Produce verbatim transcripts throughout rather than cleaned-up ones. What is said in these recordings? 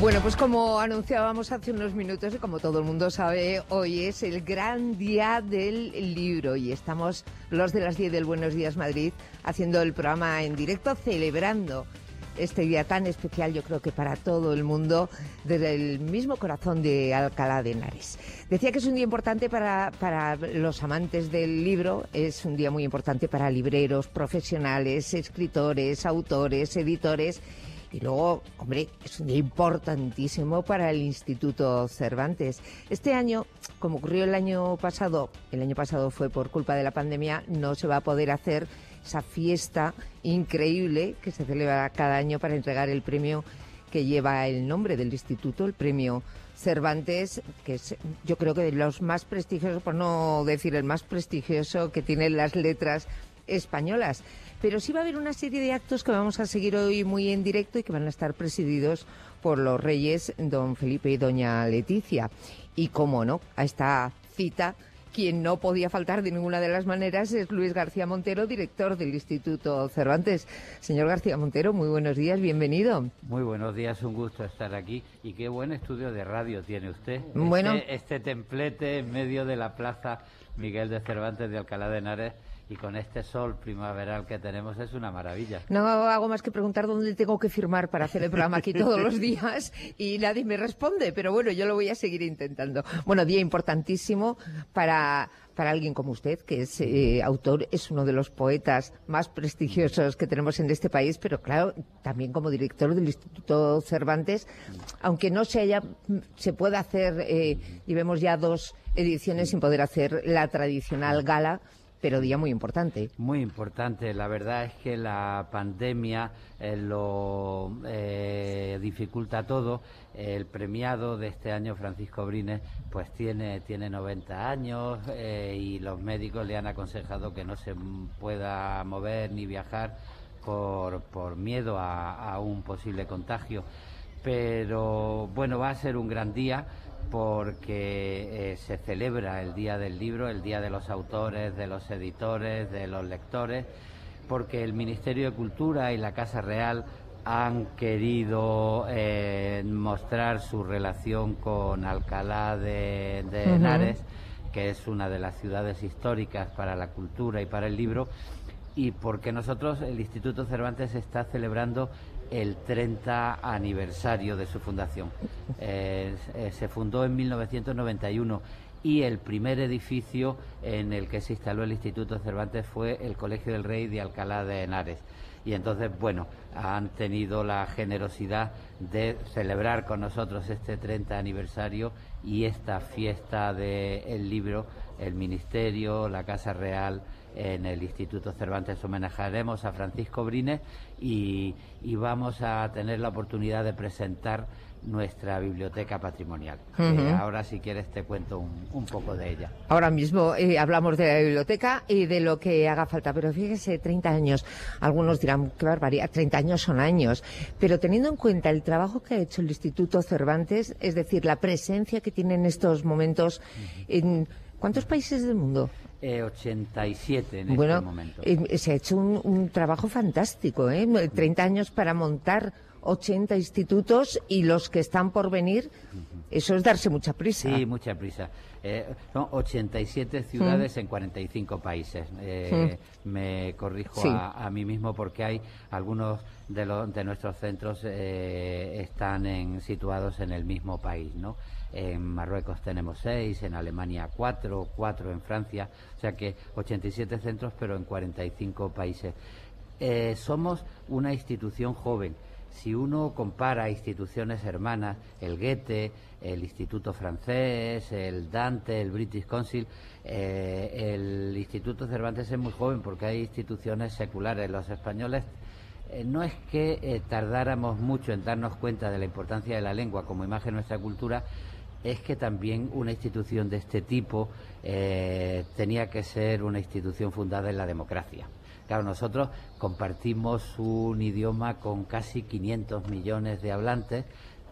Bueno, pues como anunciábamos hace unos minutos y como todo el mundo sabe, hoy es el gran día del libro y estamos los de las diez del Buenos Días Madrid haciendo el programa en directo, celebrando este día tan especial, yo creo que para todo el mundo, desde el mismo corazón de Alcalá de Henares. Decía que es un día importante para, para los amantes del libro, es un día muy importante para libreros, profesionales, escritores, autores, editores. Y luego, hombre, es un día importantísimo para el Instituto Cervantes. Este año, como ocurrió el año pasado, el año pasado fue por culpa de la pandemia, no se va a poder hacer esa fiesta increíble que se celebra cada año para entregar el premio que lleva el nombre del instituto, el premio Cervantes, que es, yo creo que de los más prestigiosos, por no decir el más prestigioso que tienen las letras españolas. Pero sí va a haber una serie de actos que vamos a seguir hoy muy en directo y que van a estar presididos por los reyes don Felipe y doña Leticia. Y cómo no, a esta cita, quien no podía faltar de ninguna de las maneras es Luis García Montero, director del Instituto Cervantes. Señor García Montero, muy buenos días, bienvenido. Muy buenos días, un gusto estar aquí. Y qué buen estudio de radio tiene usted. Bueno, Este, este templete en medio de la plaza Miguel de Cervantes de Alcalá de Henares, y con este sol primaveral que tenemos es una maravilla. No hago más que preguntar dónde tengo que firmar para hacer el programa aquí todos los días y nadie me responde, pero bueno, yo lo voy a seguir intentando. Bueno, día importantísimo para, para alguien como usted, que es eh, autor, es uno de los poetas más prestigiosos que tenemos en este país, pero claro, también como director del Instituto Cervantes, aunque no se haya, se pueda hacer, eh, llevemos ya dos ediciones sin poder hacer la tradicional gala, pero día muy importante. Muy importante. La verdad es que la pandemia eh, lo eh, dificulta todo. El premiado de este año, Francisco Brines, pues tiene, tiene noventa años eh, y los médicos le han aconsejado que no se pueda mover ni viajar por, por miedo a, a un posible contagio. Pero bueno, va a ser un gran día, porque eh, se celebra el Día del Libro, el Día de los Autores, de los Editores, de los Lectores, porque el Ministerio de Cultura y la Casa Real han querido eh, mostrar su relación con Alcalá de, de Henares, uh-huh. que es una de las ciudades históricas para la cultura y para el libro, y porque nosotros, el Instituto Cervantes, está celebrando el treinta aniversario de su fundación. Eh, eh, se fundó en mil novecientos noventa y uno y el primer edificio en el que se instaló el Instituto Cervantes fue el Colegio del Rey de Alcalá de Henares. Y entonces, bueno, han tenido la generosidad de celebrar con nosotros este treinta aniversario y esta fiesta del libro, el Ministerio, la Casa Real. En el Instituto Cervantes homenajearemos a Francisco Brines y, y vamos a tener la oportunidad de presentar nuestra biblioteca patrimonial. Uh-huh. Eh, ahora, si quieres, te cuento un, un poco de ella. Ahora mismo eh, hablamos de la biblioteca y de lo que haga falta, pero fíjese, treinta años, algunos dirán, qué barbaridad, treinta años son años, pero teniendo en cuenta el trabajo que ha hecho el Instituto Cervantes, es decir, la presencia que tiene en estos momentos, uh-huh. en ¿cuántos países del mundo? Eh, ochenta y siete en bueno, este momento. Eh, se ha hecho un, un trabajo fantástico, ¿eh? treinta años para montar ochenta institutos y los que están por venir, uh-huh. eso es darse mucha prisa. Sí, mucha prisa. Eh, son ochenta y siete ciudades uh-huh. en cuarenta y cinco países. Eh, uh-huh. Me corrijo sí. a, a mí mismo porque hay algunos de, los, de nuestros centros eh, están en, situados en el mismo país, ¿no? En Marruecos tenemos seis, en Alemania cuatro, cuatro en Francia, o sea que ochenta y siete centros, pero en cuarenta y cinco países. Eh, somos una institución joven. Si uno compara instituciones hermanas, el Goethe, el Instituto Francés, el Dante, el British Council, eh, el Instituto Cervantes es muy joven porque hay instituciones seculares. Los españoles eh, no es que eh, tardáramos mucho en darnos cuenta de la importancia de la lengua como imagen de nuestra cultura, es que también una institución de este tipo eh, tenía que ser una institución fundada en la democracia. Claro, nosotros compartimos un idioma con casi quinientos millones de hablantes,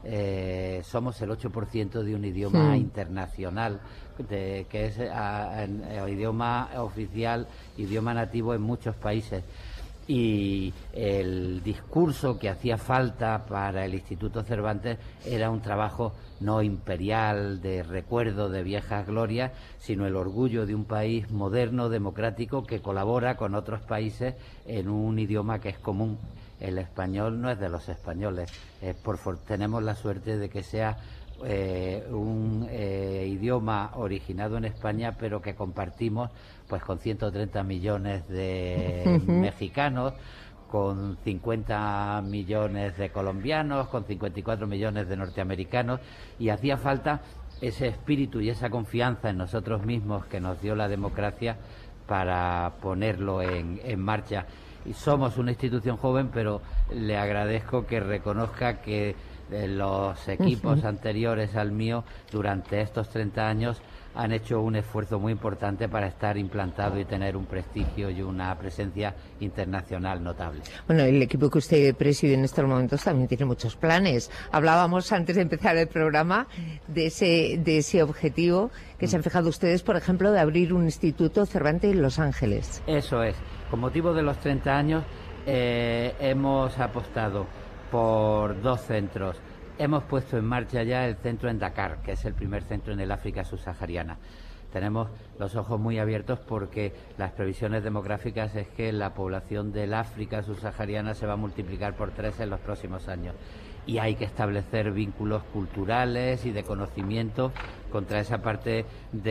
eh, somos el ocho por ciento de un idioma sí. internacional, de, que es a, a, a, idioma oficial, idioma nativo en muchos países. y el discurso que hacía falta para el Instituto Cervantes era un trabajo no imperial, de recuerdo de viejas glorias, sino el orgullo de un país moderno, democrático, que colabora con otros países en un idioma que es común. El español no es de los españoles, eh, por for tenemos la suerte de que sea eh, un eh, idioma originado en España, pero que compartimos pues con ciento treinta millones de uh-huh. mexicanos, con cincuenta millones de colombianos, con cincuenta y cuatro millones de norteamericanos, y hacía falta ese espíritu y esa confianza en nosotros mismos que nos dio la democracia para ponerlo en, en marcha. Y somos una institución joven, pero le agradezco que reconozca que eh, los equipos uh-huh. anteriores al mío durante estos treinta años han hecho un esfuerzo muy importante para estar implantado y tener un prestigio y una presencia internacional notable. Bueno, el equipo que usted preside en estos momentos también tiene muchos planes. Hablábamos antes de empezar el programa de ese, de ese objetivo que mm. se han fijado ustedes, por ejemplo, de abrir un instituto Cervantes en Los Ángeles. Eso es. Con motivo de los treinta años eh, hemos apostado por dos centros. Hemos puesto en marcha ya el centro en Dakar, que es el primer centro en el África subsahariana. Tenemos los ojos muy abiertos porque las previsiones demográficas es que la población del África subsahariana se va a multiplicar por tres en los próximos años. Y hay que establecer vínculos culturales y de conocimiento contra esa parte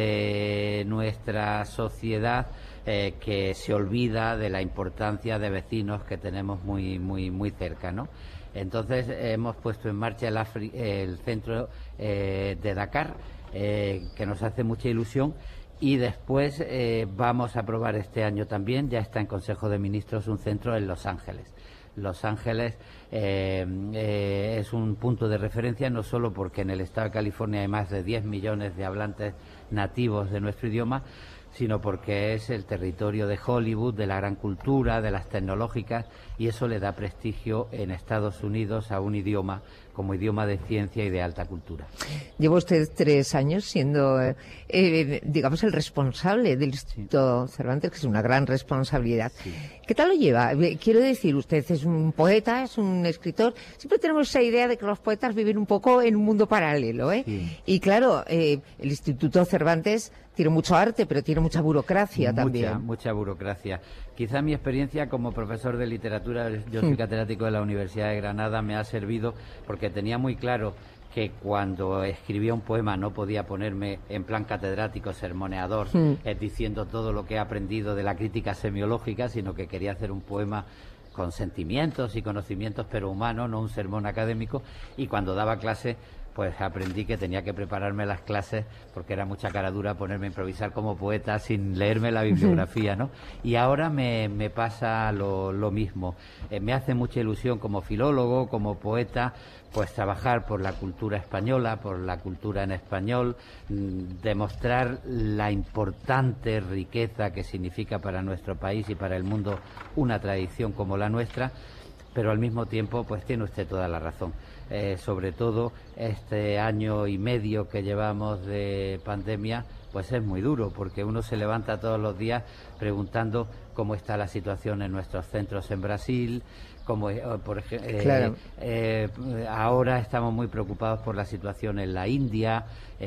de nuestra sociedad eh, que se olvida de la importancia de vecinos que tenemos muy, muy, muy cerca, ¿no? Entonces hemos puesto en marcha el, Afri el centro eh, de Dakar, eh, que nos hace mucha ilusión, y después eh, vamos a aprobar este año también, ya está en Consejo de Ministros, un centro en Los Ángeles. Los Ángeles eh, eh, es un punto de referencia no solo porque en el estado de California hay más de diez millones de hablantes nativos de nuestro idioma, sino porque es el territorio de Hollywood, de la gran cultura, de las tecnológicas, y eso le da prestigio en Estados Unidos a un idioma como idioma de ciencia y de alta cultura. Lleva usted tres años siendo, eh, eh, digamos, el responsable del Instituto sí. Cervantes, que es una gran responsabilidad. Sí. ¿Qué tal lo lleva? Quiero decir, usted es un poeta, es un escritor. Siempre tenemos esa idea de que los poetas viven un poco en un mundo paralelo, ¿eh? Sí. Y claro, eh, el Instituto Cervantes tiene mucho arte, pero tiene mucha burocracia mucha, también. Mucha burocracia. Quizá mi experiencia como profesor de literatura, yo soy catedrático de la Universidad de Granada, me ha servido porque tenía muy claro que cuando escribía un poema no podía ponerme en plan catedrático, sermoneador, mm. eh, diciendo todo lo que he aprendido de la crítica semiológica, sino que quería hacer un poema con sentimientos y conocimientos, pero humanos, no un sermón académico, y cuando daba clase pues aprendí que tenía que prepararme las clases porque era mucha cara dura ponerme a improvisar como poeta sin leerme la bibliografía, ¿no? Y ahora me, me pasa lo, lo mismo. Eh, me hace mucha ilusión como filólogo, como poeta, pues trabajar por la cultura española, por la cultura en español, mmm, demostrar la importante riqueza que significa para nuestro país y para el mundo una tradición como la nuestra, pero al mismo tiempo pues tiene usted toda la razón. Eh, sobre todo este año y medio que llevamos de pandemia, pues es muy duro, porque uno se levanta todos los días preguntando cómo está la situación en nuestros centros en Brasil, como eh, por ejemplo, eh, claro. eh, ahora estamos muy preocupados por la situación en la India.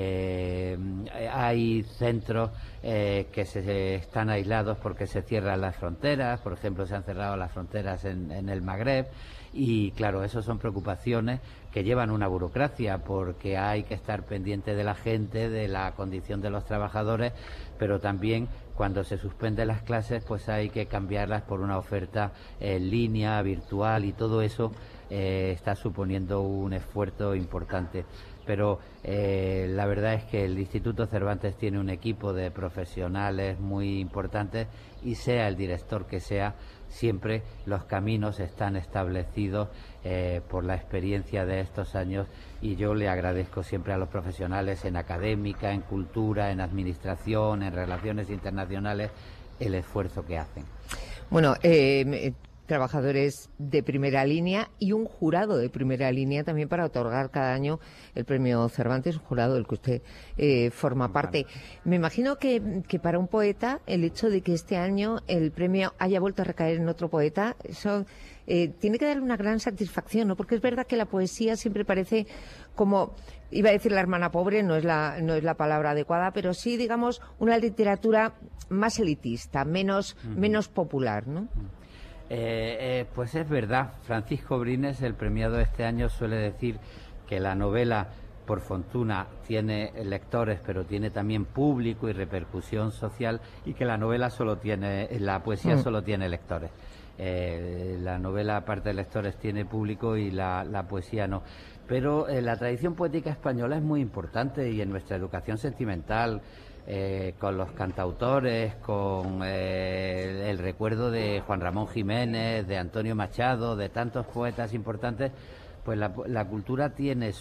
Eh, hay centros eh, que se, se están aislados porque se cierran las fronteras, por ejemplo se han cerrado las fronteras en, en el Magreb. Y claro, eso son preocupaciones que llevan una burocracia, porque hay que estar pendiente de la gente, de la condición de los trabajadores, pero también cuando se suspenden las clases pues hay que cambiarlas por una oferta en línea, virtual, y todo eso eh, está suponiendo un esfuerzo importante. Pero eh, la verdad es que el Instituto Cervantes tiene un equipo de profesionales muy importantes, y sea el director que sea, siempre los caminos están establecidos eh, por la experiencia de estos años, y yo le agradezco siempre a los profesionales en académica, en cultura, en administración, en relaciones internacionales, el esfuerzo que hacen. Bueno, eh, trabajadores de primera línea y un jurado de primera línea también para otorgar cada año el premio Cervantes, un jurado del que usted eh, forma parte. Me imagino que, que para un poeta el hecho de que este año el premio haya vuelto a recaer en otro poeta, eso eh, tiene que darle una gran satisfacción, ¿no? Porque es verdad que la poesía siempre parece como, iba a decir la hermana pobre, no es la, no es la palabra adecuada, pero sí, digamos, una literatura más elitista, menos, uh-huh. menos popular, ¿no? Eh, eh, pues es verdad. Francisco Brines, el premiado este año, suele decir que la novela, por fortuna, tiene lectores, pero tiene también público y repercusión social, y que la novela solo tiene, la poesía mm. solo tiene lectores. Eh, la novela, aparte de lectores, tiene público y la, la poesía no. Pero eh, la tradición poética española es muy importante, y en nuestra educación sentimental, eh, con los cantautores, con eh, el recuerdo de Juan Ramón Jiménez, de Antonio Machado, de tantos poetas importantes, pues la, la cultura tiene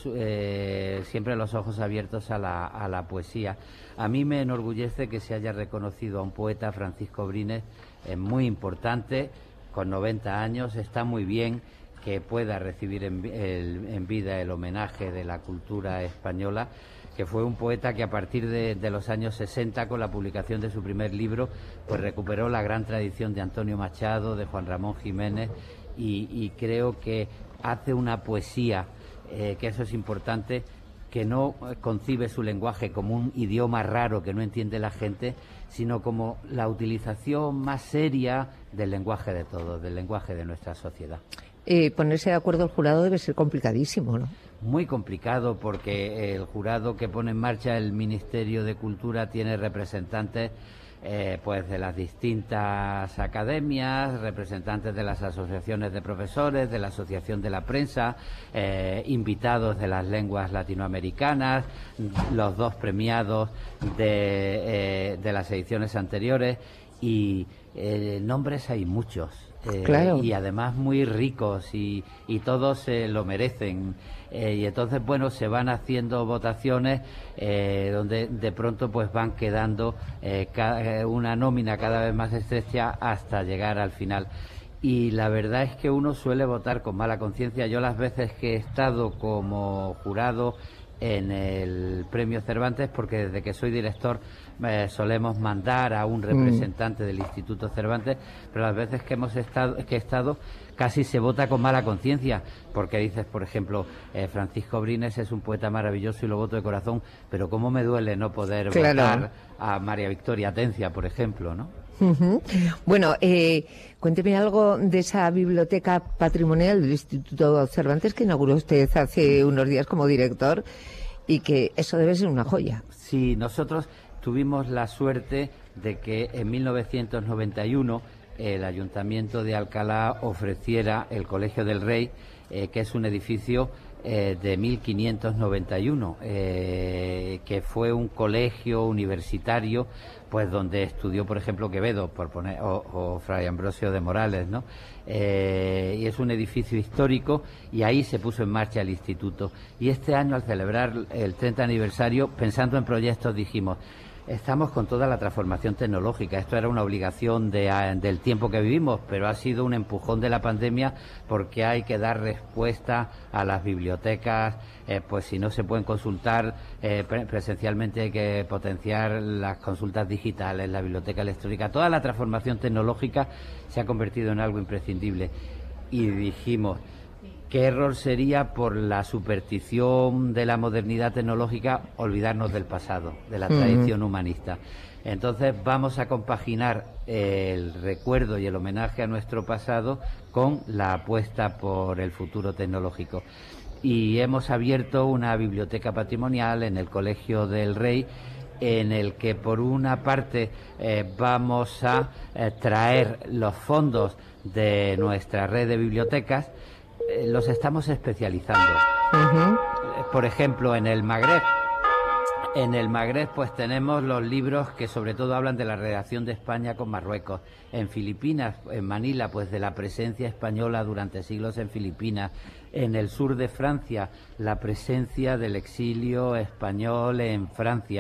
eh, siempre los ojos abiertos a la, a la poesía. A mí me enorgullece que se haya reconocido a un poeta, Francisco Brines, es muy importante, con noventa años, está muy bien que pueda recibir en, el, en vida el homenaje de la cultura española, que fue un poeta que a partir de, de los años sesenta, con la publicación de su primer libro, pues recuperó la gran tradición de Antonio Machado, de Juan Ramón Jiménez, y, y creo que hace una poesía, eh, que eso es importante, que no concibe su lenguaje como un idioma raro que no entiende la gente, sino como la utilización más seria del lenguaje de todos, del lenguaje de nuestra sociedad. Eh, ponerse de acuerdo el jurado debe ser complicadísimo, ¿no? Muy complicado, porque el jurado que pone en marcha el Ministerio de Cultura tiene representantes eh, pues de las distintas academias, representantes de las asociaciones de profesores, de la Asociación de la Prensa, eh, invitados de las lenguas latinoamericanas, los dos premiados de, eh, de las ediciones anteriores, y eh, nombres hay muchos. Eh, claro. Y además muy ricos, y, y todos se eh, lo merecen, eh, y entonces bueno, se van haciendo votaciones eh, donde de pronto pues van quedando eh, ca una nómina cada vez más estrecha hasta llegar al final. Y la verdad es que uno suele votar con mala conciencia. Yo las veces que he estado como jurado en el premio Cervantes, porque desde que soy director eh, solemos mandar a un representante mm. del Instituto Cervantes, pero las veces que hemos estado, que he estado, casi se vota con mala conciencia, porque dices, por ejemplo, eh, Francisco Brines es un poeta maravilloso y lo voto de corazón, pero cómo me duele no poder claro. votar a María Victoria Atencia, por ejemplo, ¿no? Uh-huh. Bueno, eh, cuénteme algo de esa biblioteca patrimonial del Instituto Cervantes que inauguró usted hace unos días como director, y que eso debe ser una joya. Sí, nosotros tuvimos la suerte de que en mil novecientos noventa y uno el Ayuntamiento de Alcalá ofreciera el Colegio del Rey, eh, que es un edificio eh, de mil quinientos noventa y uno, eh, que fue un colegio universitario, pues donde estudió, por ejemplo, Quevedo, por poner, o, o Fray Ambrosio de Morales, ¿no? Eh, y es un edificio histórico, y ahí se puso en marcha el instituto. Y este año, al celebrar el treinta aniversario, pensando en proyectos, dijimos, estamos con toda la transformación tecnológica. Esto era una obligación de, a, del tiempo que vivimos, pero ha sido un empujón de la pandemia, porque hay que dar respuesta a las bibliotecas. Eh, pues si no se pueden consultar eh, pre presencialmente, hay que potenciar las consultas digitales, la biblioteca electrónica. Toda la transformación tecnológica se ha convertido en algo imprescindible. Y dijimos, ¿qué error sería, por la superstición de la modernidad tecnológica, olvidarnos del pasado, de la tradición humanista? Entonces vamos a compaginar el recuerdo y el homenaje a nuestro pasado con la apuesta por el futuro tecnológico. Y hemos abierto una biblioteca patrimonial en el Colegio del Rey, en el que por una parte eh, vamos a eh, traer los fondos de nuestra red de bibliotecas. Eh, los estamos especializando. Uh-huh. Por ejemplo, en el Magreb. En el Magreb pues tenemos los libros que sobre todo hablan de la relación de España con Marruecos. En Filipinas, en Manila, pues de la presencia española durante siglos en Filipinas. En el sur de Francia, la presencia del exilio español en Francia.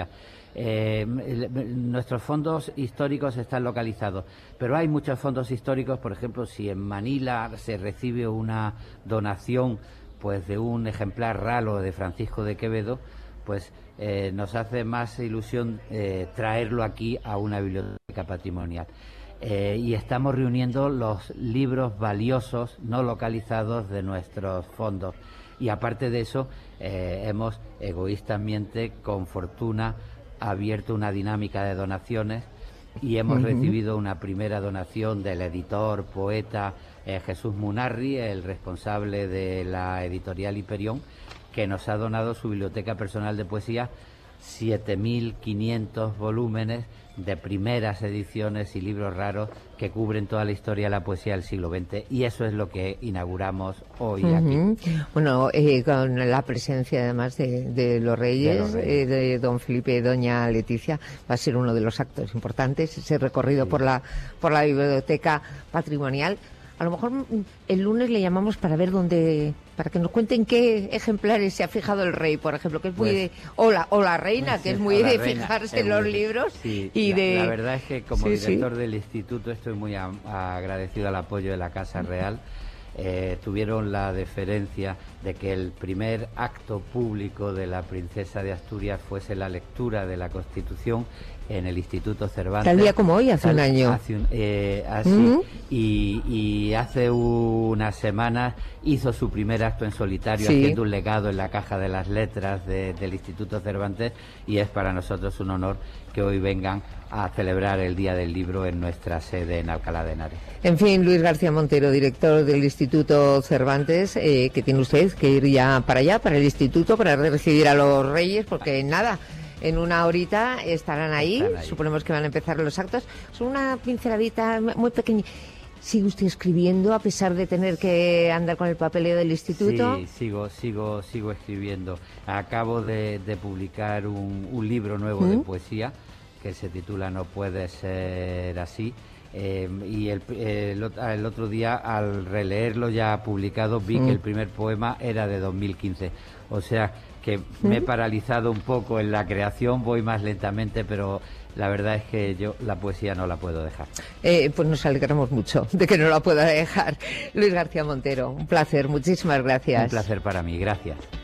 Eh, nuestros fondos históricos están localizados, pero hay muchos fondos históricos. Por ejemplo, si en Manila se recibe una donación pues de un ejemplar raro de Francisco de Quevedo, pues eh, nos hace más ilusión eh, traerlo aquí a una biblioteca patrimonial. Eh, y estamos reuniendo los libros valiosos no localizados de nuestros fondos. Y aparte de eso, eh, hemos egoístamente, con fortuna, abierto una dinámica de donaciones y hemos uh-huh. recibido una primera donación del editor, poeta eh, Jesús Munarri, el responsable de la editorial Hiperión, que nos ha donado su biblioteca personal de poesía, siete mil quinientos volúmenes de primeras ediciones y libros raros que cubren toda la historia de la poesía del siglo veinte, y eso es lo que inauguramos hoy uh-huh. aquí. Bueno, eh, con la presencia además de, de los Reyes, de, los Reyes. Eh, de don Felipe y doña Leticia, va a ser uno de los actos importantes, ese recorrido sí. por la por la biblioteca patrimonial. A lo mejor el lunes le llamamos para ver dónde, para que nos cuenten qué ejemplares se ha fijado el rey, por ejemplo, que es muy pues, de, o la, o la reina, que es muy de reina, fijarse en los muy, libros. Sí, y la, de... la verdad es que como sí, director sí. del instituto estoy muy a, agradecido al apoyo de la Casa Real. Eh, tuvieron la deferencia de que el primer acto público de la princesa de Asturias fuese la lectura de la Constitución en el Instituto Cervantes. Tal día como hoy, hace Tal, un año. Hace un, eh, así, uh-huh. y, y hace unas semanas hizo su primer acto en solitario, sí. haciendo un legado en la Caja de las Letras de, del Instituto Cervantes, y es para nosotros un honor que hoy vengan a celebrar el Día del Libro en nuestra sede en Alcalá de Henares. En fin, Luis García Montero, director del Instituto Cervantes, eh, que tiene usted que ir ya para allá, para el instituto, para recibir a los Reyes, porque nada, en una horita estarán ahí, Están ahí. Suponemos que van a empezar los actos. Son una pinceladita muy pequeña. ¿Sigue usted escribiendo a pesar de tener que andar con el papeleo del instituto? Sí, sigo, sigo, sigo escribiendo. Acabo de, de publicar un, un libro nuevo ¿Mm? de poesía que se titula No puede ser así. Eh, y el, el, el otro día, al releerlo ya publicado, vi ¿Mm? que el primer poema era de dos mil quince. O sea que me he paralizado un poco en la creación, voy más lentamente, pero la verdad es que yo la poesía no la puedo dejar. Eh, pues nos alegramos mucho de que no la pueda dejar. Luis García Montero, un placer, muchísimas gracias. Un placer para mí, gracias.